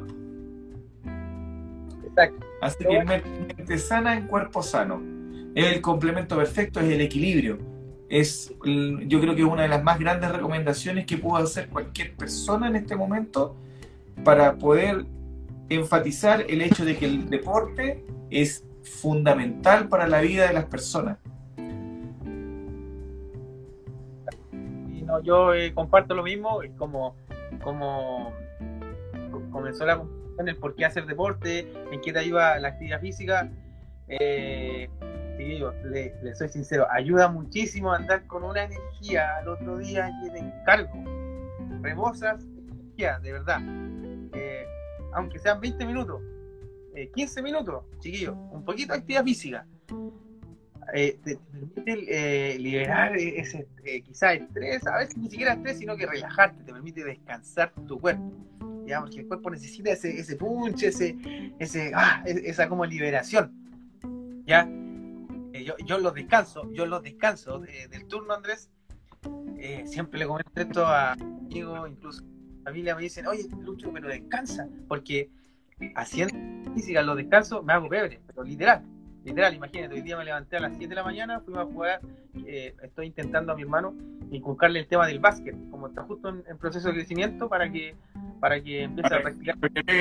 Exacto. Así que mente sana en cuerpo sano. El complemento perfecto es el equilibrio. Es, yo creo que es una de las más grandes recomendaciones que pudo hacer cualquier persona en este momento para poder enfatizar el hecho de que el deporte es fundamental para la vida de las personas. Y no, yo eh, comparto lo mismo, como, como comenzó la conversación, el por qué hacer deporte, en qué te ayuda la actividad física. Eh, sí, yo le, le soy sincero, ayuda muchísimo a andar con una energía al otro día que te encargo. Rebosas energía, de verdad. Eh, aunque sean veinte minutos, eh, quince minutos, chiquillos, un poquito de actividad física. Eh, te, te permite eh, liberar ese eh, quizás estrés, a veces ni siquiera estrés, sino que relajarte, te permite descansar tu cuerpo. Ya, porque el cuerpo necesita ese, ese punch, ese, ese, ah, esa como liberación. ¿Ya? Eh, yo, yo los descanso, yo los descanso eh, del turno, Andrés. Eh, siempre le comento esto a amigos, incluso a mi familia, me dicen, oye, Lucho, pero descansa, porque haciendo física los descansos me hago pebre, pero literal, literal, imagínate, hoy día me levanté a las siete de la mañana, fuimos a jugar, eh, estoy intentando a mi hermano inculcarle el tema del básquet, como está justo en, en proceso de crecimiento, para que, para que empiece para a practicar.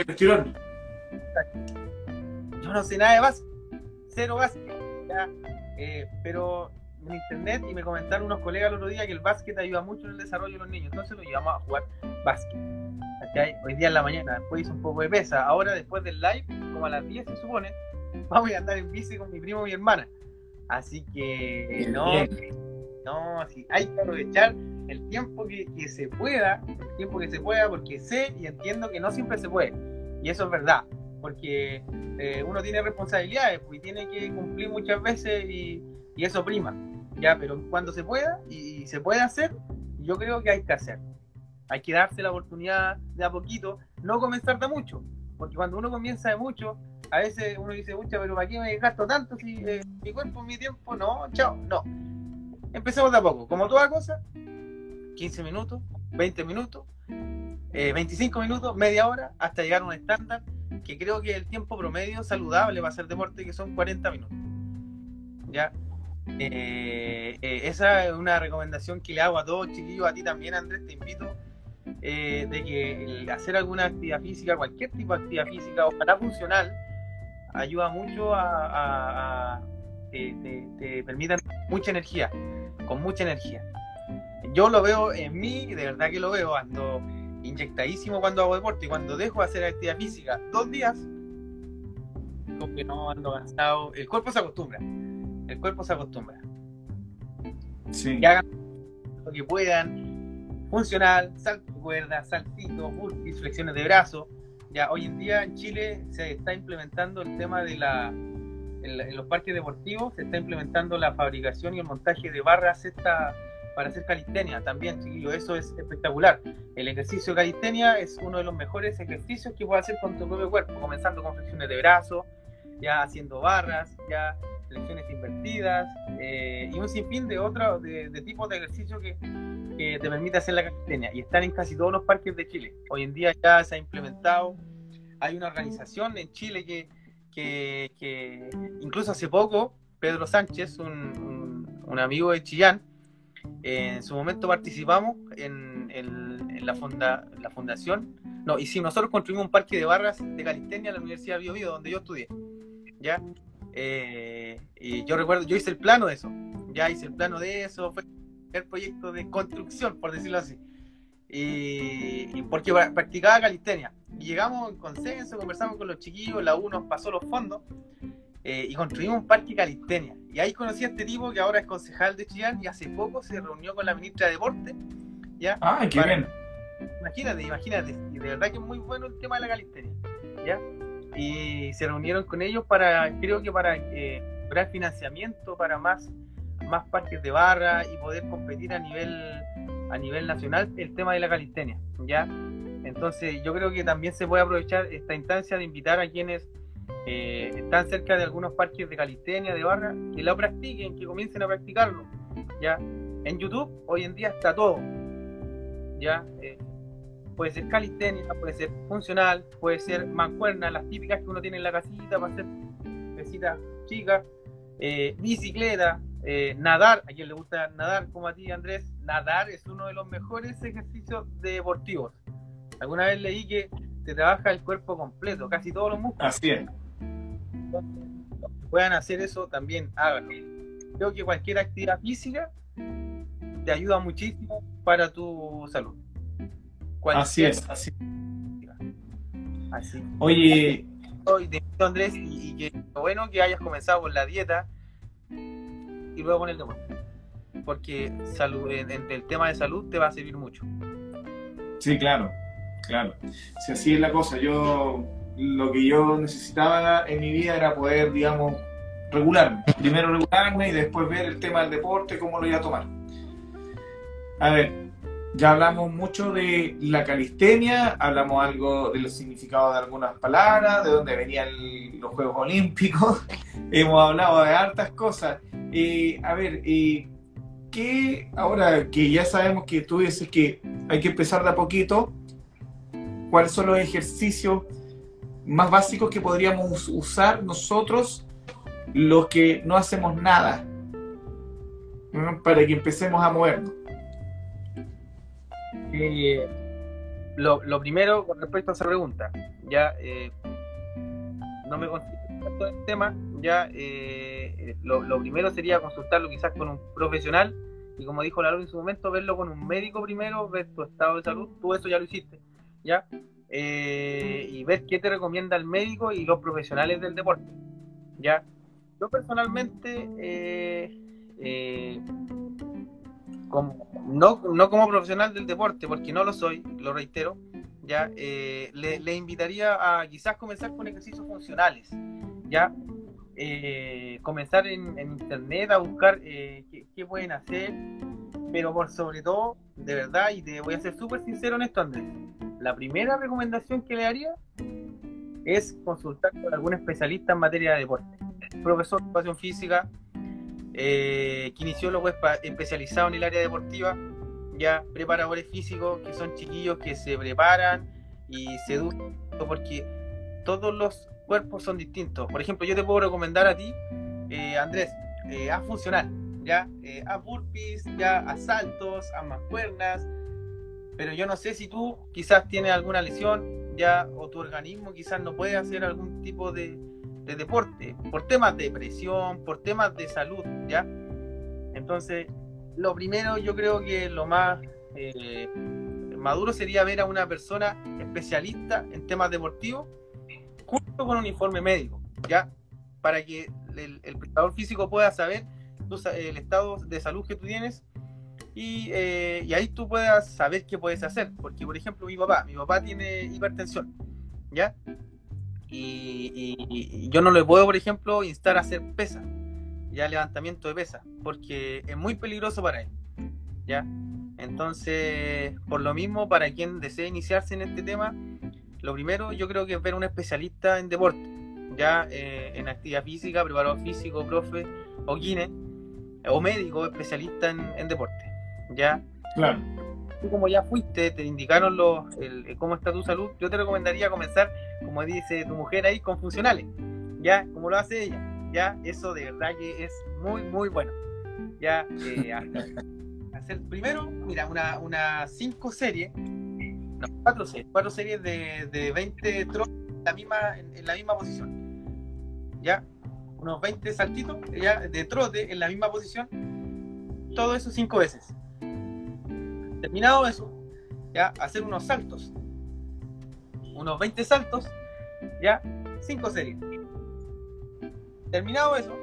Yo no sé nada de básquet, cero básquet, ¿ya? Eh, pero en internet, y me comentaron unos colegas el otro día que el básquet ayuda mucho en el desarrollo de los niños, entonces lo llevamos a jugar básquet. ¿Okay? Hoy día en la mañana, después hice un poco de pesa, ahora después del live, como a las diez se supone, vamos a andar en bici con mi primo y mi hermana, así que no, no, sí, hay que aprovechar el tiempo que, que se pueda, el tiempo que se pueda, porque sé y entiendo que no siempre se puede, y eso es verdad, porque eh, uno tiene responsabilidades pues, y tiene que cumplir muchas veces y, y eso prima, ya, pero cuando se pueda y se puede hacer, yo creo que hay que hacer. Hay que darse la oportunidad de a poquito, no comenzar de mucho, porque cuando uno comienza de mucho, a veces uno dice, mucha, pero ¿para qué me gasto tanto si eh, mi cuerpo, mi tiempo? No, chao, no. Empecemos de a poco, como toda cosa, quince minutos, veinte minutos, eh, veinticinco minutos, media hora, hasta llegar a un estándar, que creo que es el tiempo promedio saludable para hacer deporte, que son cuarenta minutos. ¿Ya? Eh, eh, esa es una recomendación que le hago a todos, chiquillos, a ti también, Andrés, te invito. Eh, de que el hacer alguna actividad física, cualquier tipo de actividad física, ojalá funcional, ayuda mucho a, a, a te, te, te permite mucha energía, con mucha energía. Yo lo veo en mí, de verdad que lo veo, ando inyectadísimo cuando hago deporte, y cuando dejo de hacer actividad física dos días, como que no, ando cansado, el cuerpo se acostumbra, el cuerpo se acostumbra. Sí. Que hagan lo que puedan, funcional, salto de cuerda, saltitos, burpees, flexiones de brazo. Ya hoy en día en Chile se está implementando el tema de la, en, en los parques deportivos se está implementando la fabricación y el montaje de barras esta, para hacer calistenia también, chiquillos, eso es espectacular. El ejercicio de calistenia es uno de los mejores ejercicios que puedes hacer con tu propio cuerpo, comenzando con flexiones de brazo, ya haciendo barras, ya flexiones invertidas, eh, y un sinfín de otros de, de tipos de ejercicios que, que te permite hacer la calistenia, y están en casi todos los parques de Chile. Hoy en día ya se ha implementado, hay una organización en Chile que, que, que incluso hace poco Pedro Sánchez, un, un, un amigo de Chillán, Eh, en su momento participamos en, en, en la, funda, la fundación, no, y sí, nosotros construimos un parque de barras de calistenia en la Universidad de Bio Bio, donde yo estudié, ¿ya? Eh, y yo recuerdo, yo hice el plano de eso, ya hice el plano de eso, fue el proyecto de construcción, por decirlo así, y, y porque practicaba calistenia, y llegamos en consenso, conversamos con los chiquillos, la U nos pasó los fondos, eh, y construimos un parque calistenia, y ahí conocí a este tipo que ahora es concejal de Chillán, y hace poco se reunió con la ministra de Deporte, ¿ya? Ah, qué Para, bien. Imagínate, imagínate, y de verdad que es muy bueno el tema de la calistenia, ¿ya? Y se reunieron con ellos para, creo que para eh, lograr financiamiento para más, más parques de barra y poder competir a nivel, a nivel nacional el tema de la calistenia, ¿ya? Entonces yo creo que también se puede aprovechar esta instancia de invitar a quienes eh, están cerca de algunos parques de calistenia, de barra, que lo practiquen, que comiencen a practicarlo, ¿ya? En YouTube hoy en día está todo, ¿ya? Eh, puede ser calistenia, puede ser funcional, puede ser mancuerna, las típicas que uno tiene en la casita para hacer pesitas chicas, eh, bicicleta, eh, nadar, a quien le gusta nadar como a ti, Andrés, nadar es uno de los mejores ejercicios deportivos. Alguna vez leí que te trabaja el cuerpo completo, casi todos los músculos. Así es. Entonces, los que puedan hacer eso también háganlo. Creo que cualquier actividad física te ayuda muchísimo para tu salud. Cualquier... Así es, así. Así. Oye, Hoy te invito, Andrés, y, y que lo bueno que hayas comenzado con la dieta y luego con el deporte, porque salud, en, en el tema de salud te va a servir mucho. sí, claro, claro. Si así es la cosa, yo lo que yo necesitaba en mi vida era poder, digamos, regularme. Primero regularme y después ver el tema del deporte, cómo lo iba a tomar. A ver, ya hablamos mucho de la calistenia, hablamos algo de los significados de algunas palabras, de dónde venían los Juegos Olímpicos, hemos hablado de hartas cosas. Eh, a ver, eh, ¿qué, ahora que ya sabemos que tú dices que hay que empezar de a poquito, cuáles son los ejercicios más básicos que podríamos usar nosotros, los que no hacemos nada, ¿no? Para que empecemos a movernos? Eh, lo, lo primero con respecto a esa pregunta, ya eh, no me considero tanto el tema, ya eh, lo, lo primero sería consultarlo quizás con un profesional y, como dijo Lalo en su momento, verlo con un médico primero, ver tu estado de salud, tú eso ya lo hiciste, ya eh, y ver qué te recomienda el médico y los profesionales del deporte, ya. Yo personalmente eh, eh, como, no, no como profesional del deporte, porque no lo soy, lo reitero, ya eh, le, le invitaría a quizás comenzar con ejercicios funcionales, ya eh, comenzar en, en internet a buscar eh, qué, qué pueden hacer, pero por sobre todo, de verdad, y te voy a ser súper sincero en esto, Andrés, la primera recomendación que le haría es consultar con algún especialista en materia de deporte, profesor de educación física, Eh, kinesiólogo especializado en el área deportiva, ya preparadores físicos que son chiquillos que se preparan y se educan, porque todos los cuerpos son distintos. Por ejemplo, yo te puedo recomendar a ti, eh, Andrés, eh, haz funcional, ya eh, haz burpees, ya haz saltos, haz mancuernas, pero yo no sé si tú quizás tienes alguna lesión, ya, o tu organismo quizás no puede hacer algún tipo de de deporte, por temas de presión, por temas de salud, ¿ya? Entonces, lo primero, yo creo que lo más eh, maduro sería ver a una persona especialista en temas deportivos junto con un informe médico, ¿ya? Para que el, el preparador físico pueda saber tu, el estado de salud que tú tienes y, eh, y ahí tú puedas saber qué puedes hacer, porque, por ejemplo, mi papá, mi papá tiene hipertensión, ¿ya? Y, y, y yo no le puedo, por ejemplo, instar a hacer pesas, ya levantamiento de pesas, porque es muy peligroso para él, ya. Entonces, por lo mismo, para quien desee iniciarse en este tema, lo primero yo creo que es ver a un especialista en deporte, ya eh, en actividad física, preparador físico, profe o kine, o médico especialista en, en deporte, ya. Claro. Tú, como ya fuiste, te indicaron los, el, el, cómo está tu salud, yo te recomendaría comenzar, como dice tu mujer ahí, con funcionales, ya, como lo hace ella, ya, eso de verdad que es muy, muy bueno, ya, eh, hacer primero, mira, una, una cinco series, no, cuatro series, cuatro series de, de veinte trotes en la misma, en, en la misma posición. ¿Ya? Unos veinte saltitos ya, de trote en la misma posición. Todo eso cinco veces. Terminado eso, ya, hacer unos saltos. Unos veinte saltos, ya, cinco series. Terminado eso,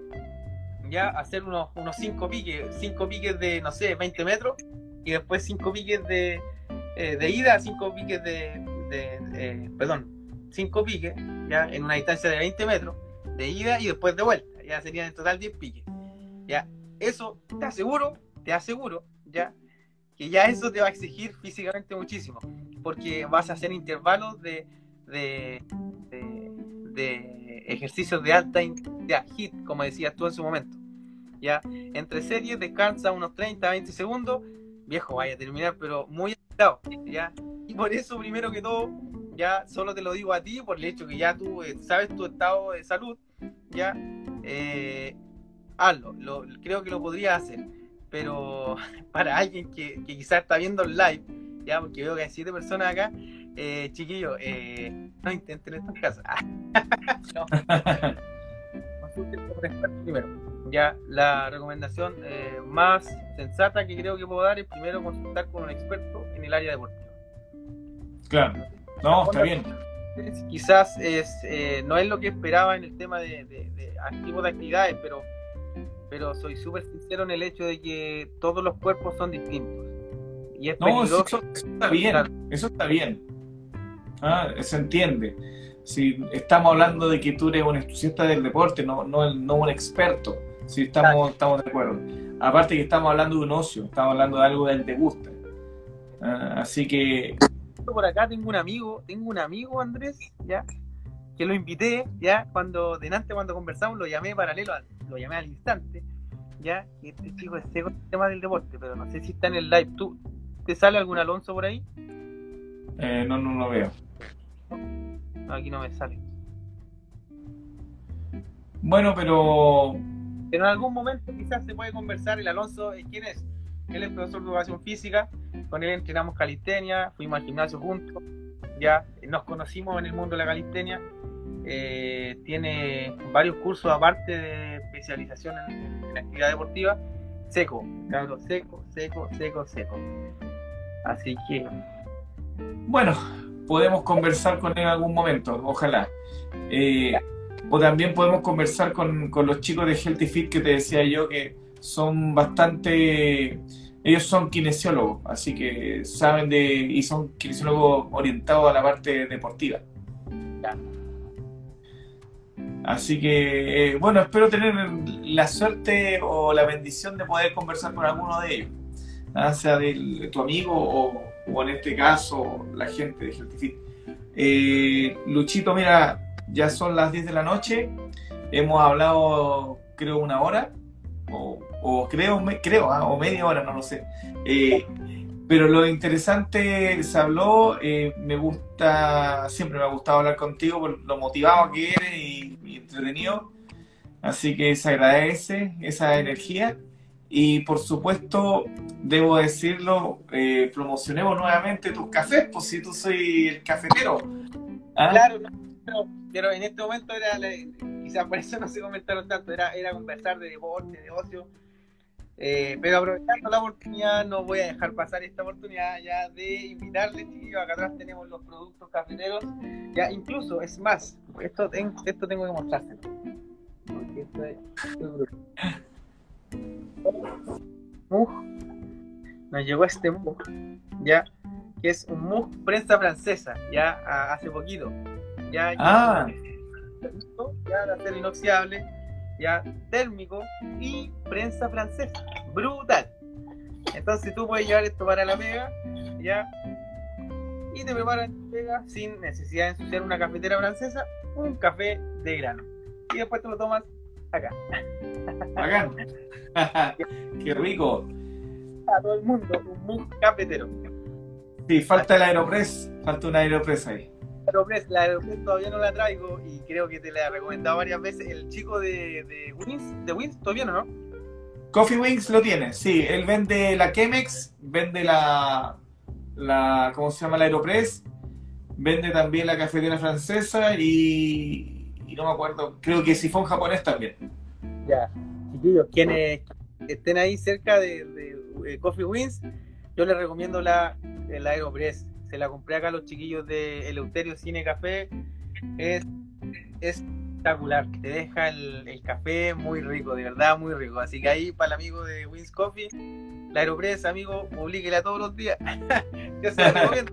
ya, hacer unos, unos cinco piques, cinco piques de, no sé, veinte metros, y después cinco piques de, eh, de ida, cinco piques de, de eh, perdón, cinco piques, ya, en una distancia de veinte metros, de ida y después de vuelta, ya serían en total diez piques, ya, eso te aseguro, te aseguro, ya, que ya eso te va a exigir físicamente muchísimo, porque vas a hacer intervalos de, de, de, de ejercicios de alta intensidad, hit, como decías tú en su momento, ya, entre series descansa unos treinta a veinte segundos, viejo, vaya a terminar, pero muy agitado, ya, y por eso, primero que todo, ya, solo te lo digo a ti, por el hecho que ya tú eh, sabes tu estado de salud, ya, eh, hazlo, lo, creo que lo podrías hacer, pero para alguien que, que quizás está viendo el live, ya, porque veo que hay siete personas acá, eh, chiquillos, eh, no intenten esto en casa. No. Consulten con un experto primero. Ya, la recomendación eh, más sensata que creo que puedo dar es primero consultar con un experto en el área deportiva. Claro, no, está bien. Quizás es, eh, no es lo que esperaba en el tema de, de, de tipo de actividades, pero, pero soy súper sincero en el hecho de que todos los cuerpos son distintos. Y es no, peligroso. Eso, eso está bien, eso está bien. Ah, se entiende. Si estamos hablando de que tú eres un entusiasta del deporte, no, no, no un experto. Si estamos, claro. estamos de acuerdo. Aparte que estamos hablando de un ocio, estamos hablando de algo que te gusta. Ah, así que... Por acá tengo un amigo, tengo un amigo, Andrés, ya, que lo invité, ya, cuando, delante cuando conversamos, lo llamé paralelo, al, lo llamé al instante, ya, y este chico es seco en el tema del deporte, pero no sé si está en el live. ¿Tú, te sale algún Alonso por ahí? Eh, no, no lo veo. No, aquí no me sale. Bueno, pero... Pero en algún momento quizás se puede conversar. El Alonso, ¿quién es? Él es profesor de educación física, con él entrenamos calistenia, fuimos al gimnasio juntos, ya nos conocimos en el mundo de la calistenia, eh, tiene varios cursos aparte de especialización en, en actividad deportiva, seco, claro, seco, seco, seco, seco. Así que... Bueno, podemos conversar con él en algún momento, ojalá. Eh, o también podemos conversar con, con los chicos de Healthy Fit que te decía yo que son bastante, ellos son kinesiólogos, así que saben de, y son kinesiólogos orientados a la parte deportiva. Ya. Así que, eh, bueno, espero tener la suerte o la bendición de poder conversar con alguno de ellos, ¿ah? Sea de, de tu amigo o, o en este caso la gente de Healthy Fit. Eh, Luchito, mira, ya son las diez de la noche, hemos hablado creo una hora, o, o creo, me, creo ¿ah? o media hora, no lo sé. Eh, pero lo interesante se habló, eh, me gusta, siempre me ha gustado hablar contigo por lo motivado que eres y, y entretenido, así que se agradece esa energía. Y por supuesto, debo decirlo, eh, promocionemos nuevamente tus cafés, pues si tú soy el cafetero. ¿Ah? Claro, no, pero, pero en este momento era, quizás por eso no se comentaron tanto, era, era conversar de deporte, de ocio. Eh, pero aprovechando la oportunidad, no voy a dejar pasar esta oportunidad ya de invitarles, chiquillos. Acá atrás tenemos los productos cafeteros, ya incluso, es más, esto, esto tengo que mostrárselo. Porque esto es, esto es Mug, nos llegó este mug, ya, que es un mug prensa francesa, ya a, hace poquito, ya, ah. ya de acero inoxidable, ya térmico y prensa francesa, brutal. Entonces tú puedes llevar esto para la pega, ya, y te preparan tu pega sin necesidad de ensuciar una cafetera francesa, un café de grano, y después te lo tomas acá. Bacán. Qué rico. A todo el mundo, un mug cafetero. Sí, falta el Aeropress, falta un Aeropress ahí. Aeropress, la Aeropress todavía no la traigo y creo que te la he recomendado varias veces. El chico de, de Wins, de Wins, todavía no, ¿no? Coffee Wings lo tiene, sí. Él vende la Chemex, vende la, la ¿cómo se llama? La Aeropress, vende también la cafetera francesa y, y no me acuerdo, creo que sifón japonés también. Ya, chiquillos, quienes estén ahí cerca de, de, de Coffee Wings, yo les recomiendo la, la Aeropress. Se la compré acá a los chiquillos de Eleuterio Cine Café. Es, es espectacular, te deja el, el café muy rico, de verdad muy rico. Así que ahí para el amigo de Wings Coffee, la Aeropress, amigo, publíquela todos los días. Yo se la recomiendo.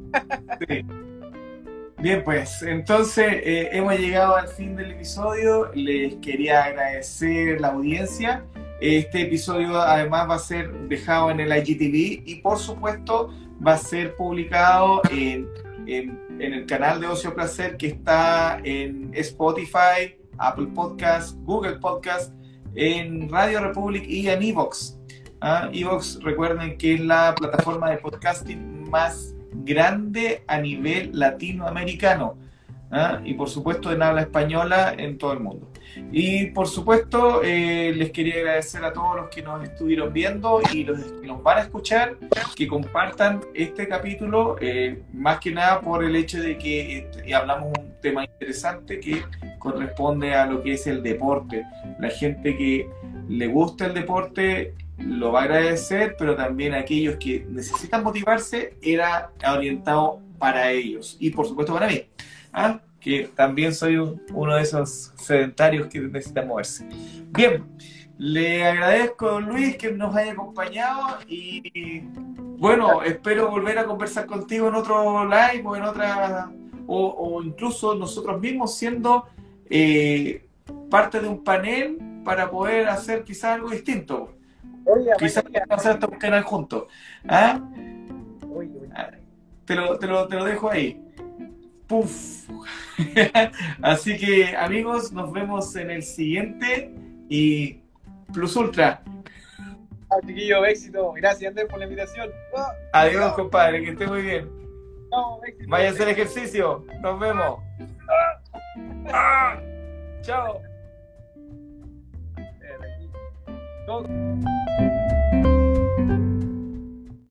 Sí. Bien, pues entonces eh, hemos llegado al fin del episodio. Les quería agradecer la audiencia. Este episodio además va a ser dejado en el I G T V y por supuesto va a ser publicado en, en, en el canal de Ocio Placer, que está en Spotify, Apple Podcast, Google Podcast, en Radio Republic y en Evox. ¿Ah? Evox, recuerden que es la plataforma de podcasting más grande a nivel latinoamericano. ¿Ah? Y por supuesto en habla española en todo el mundo. Y por supuesto eh, les quería agradecer a todos los que nos estuvieron viendo y los que nos van a escuchar, que compartan este capítulo, eh, más que nada por el hecho de que eh, hablamos un tema interesante que corresponde a lo que es el deporte. La gente que le gusta el deporte lo va a agradecer, pero también aquellos que necesitan motivarse, era orientado para ellos y por supuesto para mí. ¿Ah? Que también soy un, uno de esos sedentarios que necesitan moverse. Bien, le agradezco a don Luis que nos haya acompañado y bueno, espero volver a conversar contigo en otro live o en otra, o, o incluso nosotros mismos siendo eh, parte de un panel para poder hacer quizás algo distinto. Oye, quizás hacer hasta un canal juntos. ¿Ah? Oye, oye. Te lo, te lo, te lo dejo ahí. Puf. Así que amigos, nos vemos en el siguiente y Plus Ultra. Ah, chiquillo, éxito. Gracias, Andrés, por la invitación. Ah, adiós, no. Compadre, que esté muy bien. No, éxito, vaya a hacer ejercicio. Nos vemos. Ah. Ah. Chao. Eh,